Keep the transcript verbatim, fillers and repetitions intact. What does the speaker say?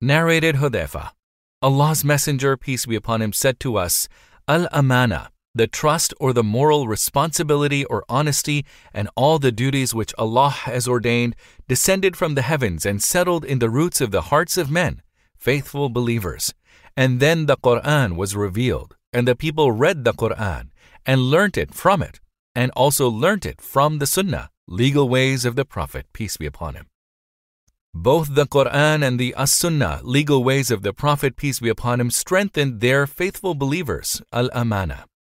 Narrated Hudhaifa, Allah's Messenger, peace be upon him, said to us, Al-Amana, the trust or the moral responsibility or honesty and all the duties which Allah has ordained descended from the heavens and settled in the roots of the hearts of men, faithful believers. And then the Quran was revealed, and the people read the Quran and learnt it from it, and also learnt it from the Sunnah, legal ways of the Prophet, peace be upon him. Both the Quran and the As-Sunnah, legal ways of the Prophet, peace be upon him, strengthened their faithful believers, Al-Amana.